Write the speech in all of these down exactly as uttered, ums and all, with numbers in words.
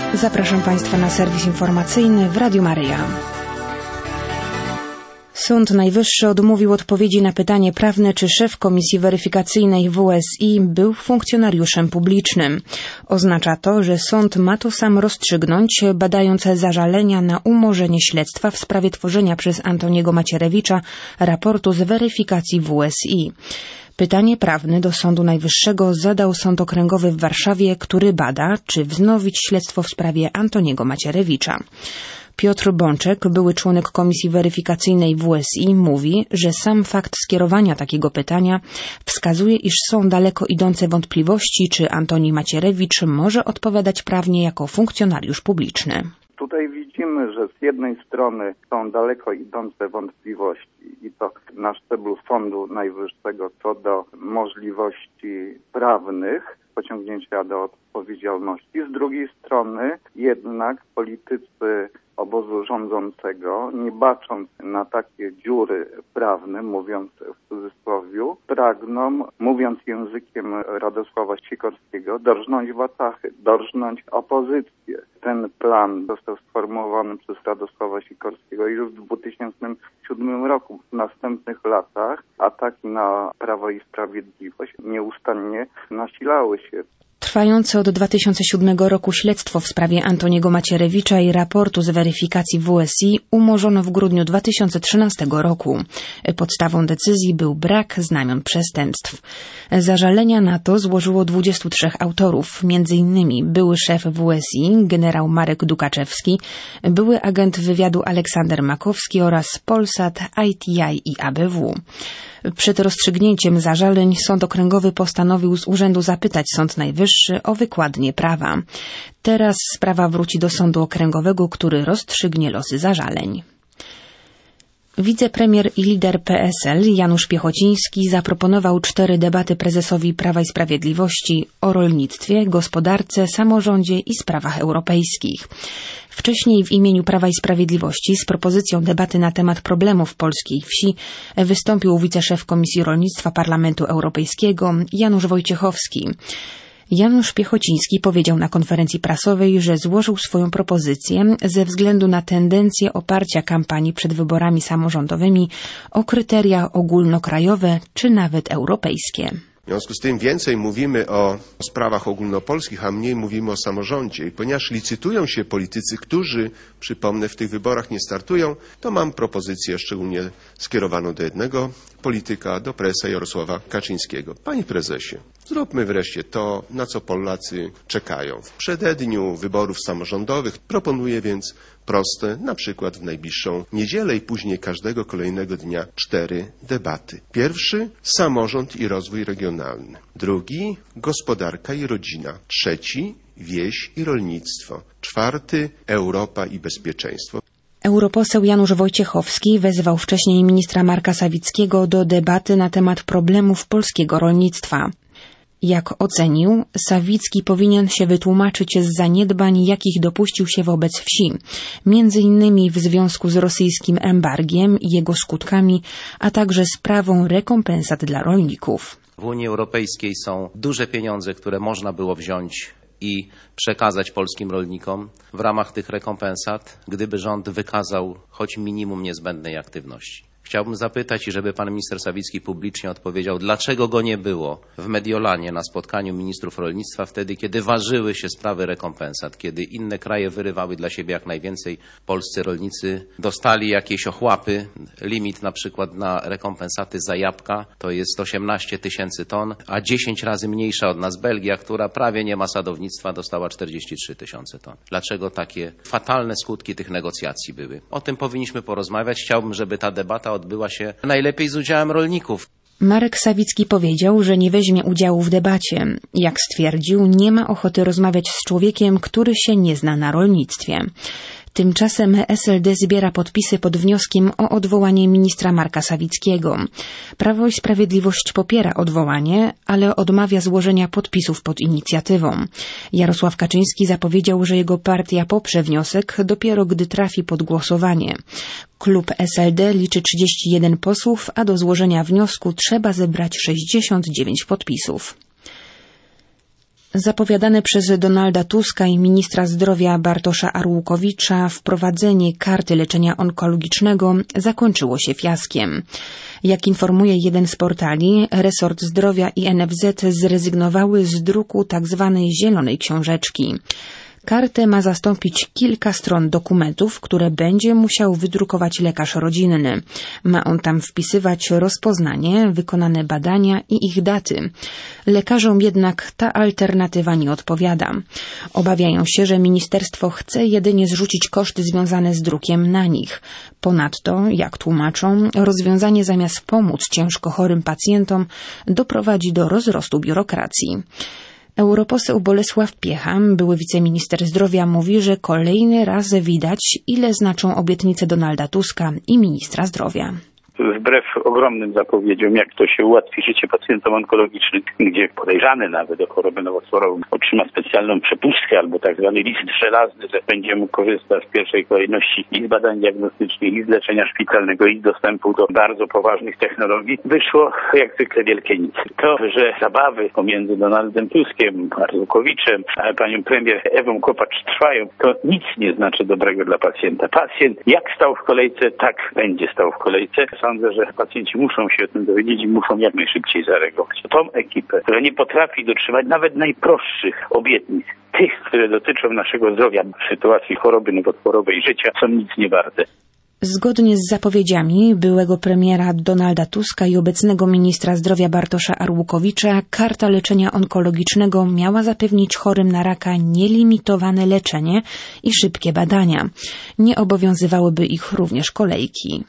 Zapraszam Państwa na serwis informacyjny w Radiu Maryja. Sąd Najwyższy odmówił odpowiedzi na pytanie prawne, czy szef Komisji Weryfikacyjnej W S I był funkcjonariuszem publicznym. Oznacza to, że sąd ma to sam rozstrzygnąć, badając zażalenia na umorzenie śledztwa w sprawie tworzenia przez Antoniego Macierewicza raportu z weryfikacji W S I. Pytanie prawne do Sądu Najwyższego zadał Sąd Okręgowy w Warszawie, który bada, czy wznowić śledztwo w sprawie Antoniego Macierewicza. Piotr Bączek, były członek Komisji Weryfikacyjnej W S I, mówi, że sam fakt skierowania takiego pytania wskazuje, iż są daleko idące wątpliwości, czy Antoni Macierewicz może odpowiadać prawnie jako funkcjonariusz publiczny. Tutaj widzimy, że z jednej strony są daleko idące wątpliwości i to na szczeblu Sądu Najwyższego co do możliwości prawnych pociągnięcia do odpowiedzialności. Z drugiej strony jednak politycy obozu rządzącego, nie bacząc na takie dziury prawne, mówiąc w cudzysłowie, pragną, mówiąc językiem Radosława Sikorskiego, dorżnąć Watachy, dorżnąć opozycję. Ten plan został sformułowany przez Radosława Sikorskiego już w dwa tysiące siódmym roku. W następnych latach ataki na Prawo i Sprawiedliwość nieustannie nasilały się. Trwające od dwa tysiące siódmego roku śledztwo w sprawie Antoniego Macierewicza i raportu z weryfikacji W S I umorzono w grudniu dwa tysiące trzynastego roku. Podstawą decyzji był brak znamion przestępstw. Zażalenia na to złożyło dwudziestu trzech autorów, między innymi były szef W S I, generał Marek Dukaczewski, były agent wywiadu Aleksander Makowski oraz Polsat, I T I i A B W. Przed rozstrzygnięciem zażaleń Sąd Okręgowy postanowił z urzędu zapytać Sąd Najwyższy o wykładnię prawa. Teraz sprawa wróci do Sądu Okręgowego, który rozstrzygnie losy zażaleń. Wicepremier i lider P S L Janusz Piechociński zaproponował cztery debaty prezesowi Prawa i Sprawiedliwości o rolnictwie, gospodarce, samorządzie i sprawach europejskich. Wcześniej w imieniu Prawa i Sprawiedliwości z propozycją debaty na temat problemów polskiej wsi wystąpił wiceszef Komisji Rolnictwa Parlamentu Europejskiego Janusz Wojciechowski. Janusz Piechociński powiedział na konferencji prasowej, że złożył swoją propozycję ze względu na tendencję oparcia kampanii przed wyborami samorządowymi o kryteria ogólnokrajowe czy nawet europejskie. W związku z tym więcej mówimy o sprawach ogólnopolskich, a mniej mówimy o samorządzie. I ponieważ licytują się politycy, którzy, przypomnę, w tych wyborach nie startują, to mam propozycję szczególnie skierowaną do jednego polityka, do prezesa Jarosława Kaczyńskiego. Panie prezesie, zróbmy wreszcie to, na co Polacy czekają. W przededniu wyborów samorządowych proponuję więc proste, na przykład w najbliższą niedzielę i później każdego kolejnego dnia cztery debaty. Pierwszy, samorząd i rozwój regionalny. Drugi, gospodarka i rodzina. Trzeci, wieś i rolnictwo. Czwarty, Europa i bezpieczeństwo. Europoseł Janusz Wojciechowski wezwał wcześniej ministra Marka Sawickiego do debaty na temat problemów polskiego rolnictwa. Jak ocenił, Sawicki powinien się wytłumaczyć z zaniedbań, jakich dopuścił się wobec wsi, między innymi w związku z rosyjskim embargiem i jego skutkami, a także sprawą rekompensat dla rolników. W Unii Europejskiej są duże pieniądze, które można było wziąć i przekazać polskim rolnikom w ramach tych rekompensat, gdyby rząd wykazał choć minimum niezbędnej aktywności. Chciałbym zapytać i żeby pan minister Sawicki publicznie odpowiedział, dlaczego go nie było w Mediolanie na spotkaniu ministrów rolnictwa wtedy, kiedy ważyły się sprawy rekompensat, kiedy inne kraje wyrywały dla siebie jak najwięcej, polscy rolnicy dostali jakieś ochłapy, limit na przykład na rekompensaty za jabłka to jest osiemnaście tysięcy ton, a dziesięć razy mniejsza od nas Belgia, która prawie nie ma sadownictwa, dostała czterdzieści trzy tysiące ton. Dlaczego takie fatalne skutki tych negocjacji były? O tym powinniśmy porozmawiać. Chciałbym, żeby ta debata odbyła się najlepiej z udziałem rolników. Marek Sawicki powiedział, że nie weźmie udziału w debacie. Jak stwierdził, nie ma ochoty rozmawiać z człowiekiem, który się nie zna na rolnictwie. Tymczasem S L D zbiera podpisy pod wnioskiem o odwołanie ministra Marka Sawickiego. Prawo i Sprawiedliwość popiera odwołanie, ale odmawia złożenia podpisów pod inicjatywą. Jarosław Kaczyński zapowiedział, że jego partia poprze wniosek dopiero gdy trafi pod głosowanie. Klub S L D liczy trzydzieści jeden posłów, a do złożenia wniosku trzeba zebrać sześćdziesiąt dziewięć podpisów. Zapowiadane przez Donalda Tuska i ministra zdrowia Bartosza Arłukowicza wprowadzenie karty leczenia onkologicznego zakończyło się fiaskiem. Jak informuje jeden z portali, resort zdrowia i N F Z zrezygnowały z druku tzw. zielonej książeczki. Kartę ma zastąpić kilka stron dokumentów, które będzie musiał wydrukować lekarz rodzinny. Ma on tam wpisywać rozpoznanie, wykonane badania i ich daty. Lekarzom jednak ta alternatywa nie odpowiada. Obawiają się, że ministerstwo chce jedynie zrzucić koszty związane z drukiem na nich. Ponadto, jak tłumaczą, rozwiązanie zamiast pomóc ciężko chorym pacjentom doprowadzi do rozrostu biurokracji. Europoseł Bolesław Piecha, były wiceminister zdrowia, mówi, że kolejny raz widać, ile znaczą obietnice Donalda Tuska i ministra zdrowia. Wbrew ogromnym zapowiedziom, jak to się ułatwi życie pacjentom onkologicznym, gdzie podejrzany nawet o chorobę nowotworową otrzyma specjalną przepustkę albo tak zwany list żelazny, że będzie mógł korzystać w pierwszej kolejności i z badań diagnostycznych, i z leczenia szpitalnego, i z dostępu do bardzo poważnych technologii, wyszło jak zwykle wielkie nic. To, że zabawy pomiędzy Donaldem Tuskiem, Arłukowiczem, a panią premier Ewą Kopacz trwają, to nic nie znaczy dobrego dla pacjenta. Pacjent jak stał w kolejce, tak będzie stał w kolejce. Sądzę, że pacjenci muszą się o tym dowiedzieć i muszą jak najszybciej zareagować. Tą ekipę, która nie potrafi dotrzymać nawet najprostszych obietnic, tych, które dotyczą naszego zdrowia w sytuacji choroby nowotworowej życia, są nic nie warte. Zgodnie z zapowiedziami byłego premiera Donalda Tuska i obecnego ministra zdrowia Bartosza Arłukowicza, karta leczenia onkologicznego miała zapewnić chorym na raka nielimitowane leczenie i szybkie badania. Nie obowiązywałyby ich również kolejki.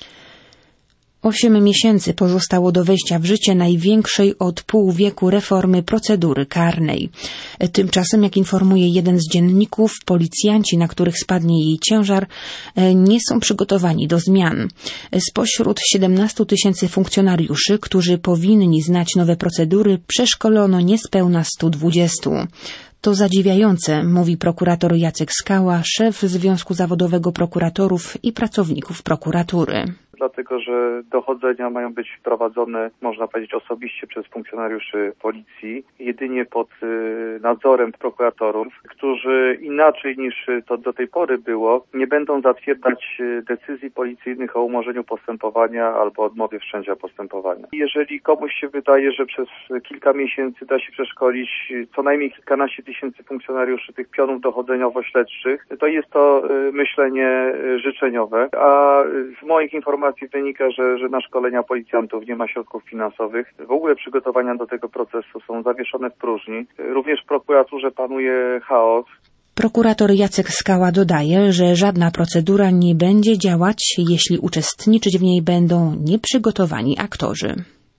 Osiem miesięcy pozostało do wejścia w życie największej od pół wieku reformy procedury karnej. Tymczasem, jak informuje jeden z dzienników, policjanci, na których spadnie jej ciężar, nie są przygotowani do zmian. Spośród siedemnastu tysięcy funkcjonariuszy, którzy powinni znać nowe procedury, przeszkolono niespełna stu dwudziestu. To zadziwiające, mówi prokurator Jacek Skała, szef Związku Zawodowego Prokuratorów i Pracowników Prokuratury. Dlatego, że dochodzenia mają być prowadzone, można powiedzieć, osobiście przez funkcjonariuszy policji, jedynie pod nadzorem prokuratorów, którzy inaczej niż to do tej pory było, nie będą zatwierdzać decyzji policyjnych o umorzeniu postępowania albo odmowie wszczęcia postępowania. Jeżeli komuś się wydaje, że przez kilka miesięcy da się przeszkolić co najmniej kilkanaście tysięcy funkcjonariuszy tych pionów dochodzeniowo-śledczych, to jest to myślenie życzeniowe, a z moich informacji wynika, że, że na szkolenia policjantów nie ma środków finansowych. W ogóle przygotowania do tego procesu są zawieszone w próżni. Również w prokuraturze panuje chaos. Prokurator Jacek Skała dodaje, że żadna procedura nie będzie działać, jeśli uczestniczyć w niej będą nieprzygotowani aktorzy.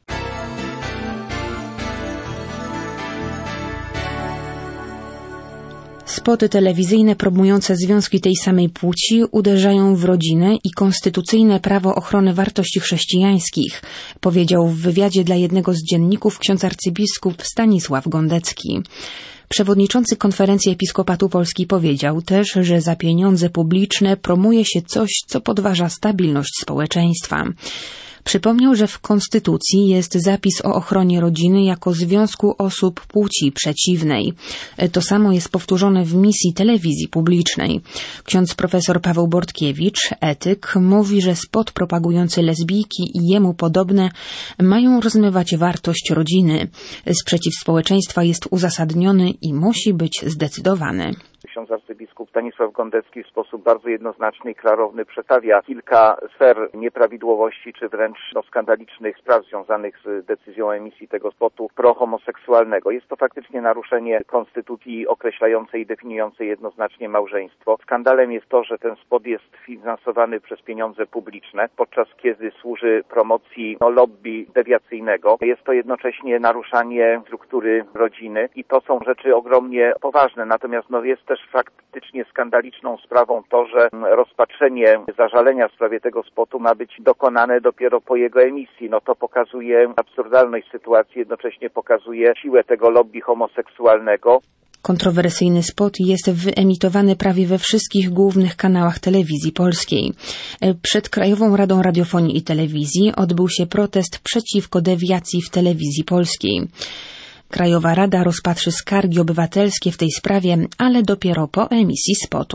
Spoty telewizyjne promujące związki tej samej płci uderzają w rodzinę i konstytucyjne prawo ochrony wartości chrześcijańskich, powiedział w wywiadzie dla jednego z dzienników ksiądz arcybiskup Stanisław Gondecki. Przewodniczący Konferencji Episkopatu Polski powiedział też, że za pieniądze publiczne promuje się coś, co podważa stabilność społeczeństwa. Przypomniał, że w Konstytucji jest zapis o ochronie rodziny jako związku osób płci przeciwnej. To samo jest powtórzone w misji telewizji publicznej. Ksiądz profesor Paweł Bortkiewicz, etyk, mówi, że spot propagujący lesbijki i jemu podobne mają rozmywać wartość rodziny. Sprzeciw społeczeństwa jest uzasadniony i musi być zdecydowany. Ksiądz arcybiskup Stanisław Gondecki w sposób bardzo jednoznaczny i klarowny przedstawia kilka sfer nieprawidłowości, czy wręcz no, skandalicznych spraw związanych z decyzją o emisji tego spotu prohomoseksualnego. Jest to faktycznie naruszenie konstytucji określającej i definiującej jednoznacznie małżeństwo. Skandalem jest to, że ten spot jest finansowany przez pieniądze publiczne, podczas kiedy służy promocji no, lobby dewiacyjnego. Jest to jednocześnie naruszanie struktury rodziny i to są rzeczy ogromnie poważne. Natomiast no, jest też faktycznie skandaliczną sprawą to, że rozpatrzenie zażalenia w sprawie tego spotu ma być dokonane dopiero po jego emisji. No to pokazuje absurdalność sytuacji, jednocześnie pokazuje siłę tego lobby homoseksualnego. Kontrowersyjny spot jest wyemitowany prawie we wszystkich głównych kanałach telewizji polskiej. Przed Krajową Radą Radiofonii i Telewizji odbył się protest przeciwko dewiacji w telewizji polskiej. Krajowa Rada rozpatrzy skargi obywatelskie w tej sprawie, ale dopiero po emisji spotu.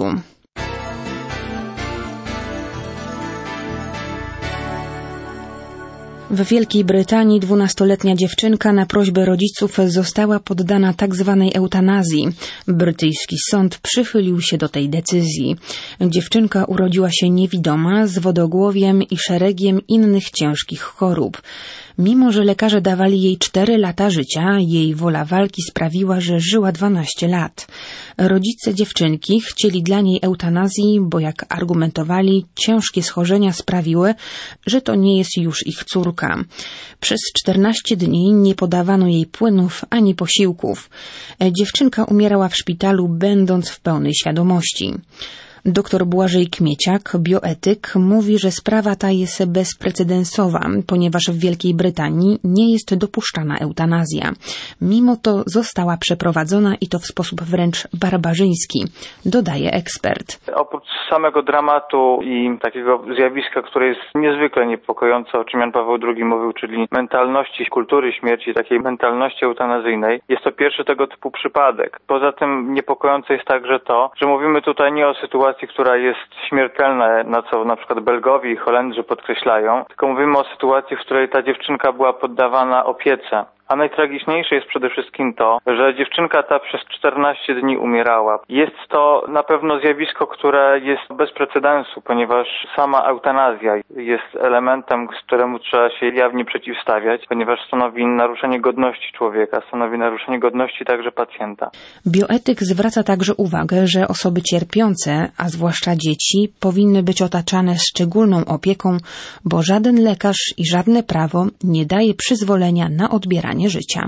W Wielkiej Brytanii dwunastoletnia dziewczynka na prośbę rodziców została poddana tzw. eutanazji. Brytyjski sąd przychylił się do tej decyzji. Dziewczynka urodziła się niewidoma, z wodogłowiem i szeregiem innych ciężkich chorób. Mimo że lekarze dawali jej cztery lata życia, jej wola walki sprawiła, że żyła dwanaście lat. Rodzice dziewczynki chcieli dla niej eutanazji, bo jak argumentowali, ciężkie schorzenia sprawiły, że to nie jest już ich córka. Przez czternaście dni nie podawano jej płynów ani posiłków. Dziewczynka umierała w szpitalu, będąc w pełnej świadomości. Doktor Błażej Kmieciak, bioetyk, mówi, że sprawa ta jest bezprecedensowa, ponieważ w Wielkiej Brytanii nie jest dopuszczana eutanazja. Mimo to została przeprowadzona i to w sposób wręcz barbarzyński, dodaje ekspert. Oprócz samego dramatu i takiego zjawiska, które jest niezwykle niepokojące, o czym Jan Paweł drugi mówił, czyli mentalności kultury śmierci, takiej mentalności eutanazyjnej, jest to pierwszy tego typu przypadek. Poza tym niepokojące jest także to, że mówimy tutaj nie o sytuacji, która jest śmiertelna, na co na przykład Belgowie i Holendrzy podkreślają, tylko mówimy o sytuacji, w której ta dziewczynka była poddawana opiece. A najtragiczniejsze jest przede wszystkim to, że dziewczynka ta przez czternaście dni umierała. Jest to na pewno zjawisko, które jest bez precedensu, ponieważ sama eutanazja jest elementem, któremu trzeba się jawnie przeciwstawiać, ponieważ stanowi naruszenie godności człowieka, stanowi naruszenie godności także pacjenta. Bioetyk zwraca także uwagę, że osoby cierpiące, a zwłaszcza dzieci, powinny być otaczane szczególną opieką, bo żaden lekarz i żadne prawo nie daje przyzwolenia na odbieranie życia.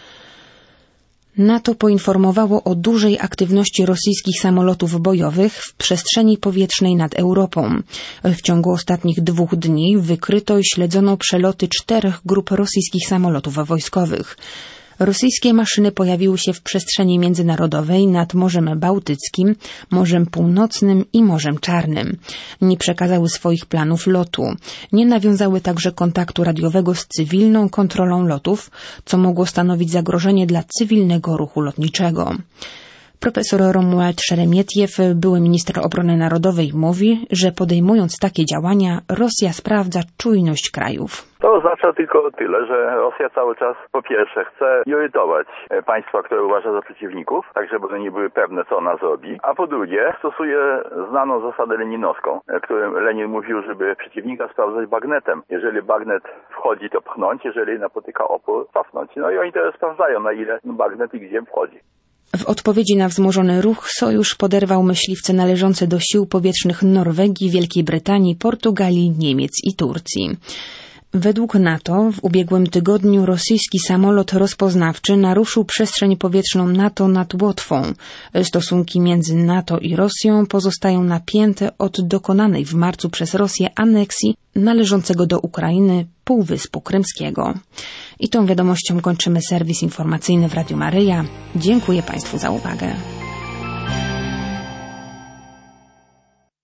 NATO poinformowało o dużej aktywności rosyjskich samolotów bojowych w przestrzeni powietrznej nad Europą. W ciągu ostatnich dwóch dni wykryto i śledzono przeloty czterech grup rosyjskich samolotów wojskowych. Rosyjskie maszyny pojawiły się w przestrzeni międzynarodowej nad Morzem Bałtyckim, Morzem Północnym i Morzem Czarnym. Nie przekazały swoich planów lotu. Nie nawiązały także kontaktu radiowego z cywilną kontrolą lotów, co mogło stanowić zagrożenie dla cywilnego ruchu lotniczego. Profesor Romuald Szeremietiew, były minister obrony narodowej, mówi, że podejmując takie działania, Rosja sprawdza czujność krajów. To oznacza tylko tyle, że Rosja cały czas po pierwsze chce irytować państwa, które uważa za przeciwników, tak żeby one nie były pewne, co ona zrobi, a po drugie stosuje znaną zasadę leninowską, którym Lenin mówił, żeby przeciwnika sprawdzać bagnetem. Jeżeli bagnet wchodzi, to pchnąć, jeżeli napotyka opór, cofnąć. No i oni teraz sprawdzają, na ile bagnet i gdzie wchodzi. W odpowiedzi na wzmożony ruch sojusz poderwał myśliwce należące do sił powietrznych Norwegii, Wielkiej Brytanii, Portugalii, Niemiec i Turcji. Według NATO w ubiegłym tygodniu rosyjski samolot rozpoznawczy naruszył przestrzeń powietrzną NATO nad Łotwą. Stosunki między NATO i Rosją pozostają napięte od dokonanej w marcu przez Rosję aneksji należącego do Ukrainy Półwyspu Krymskiego. I tą wiadomością kończymy serwis informacyjny w Radiu Maryja. Dziękuję Państwu za uwagę.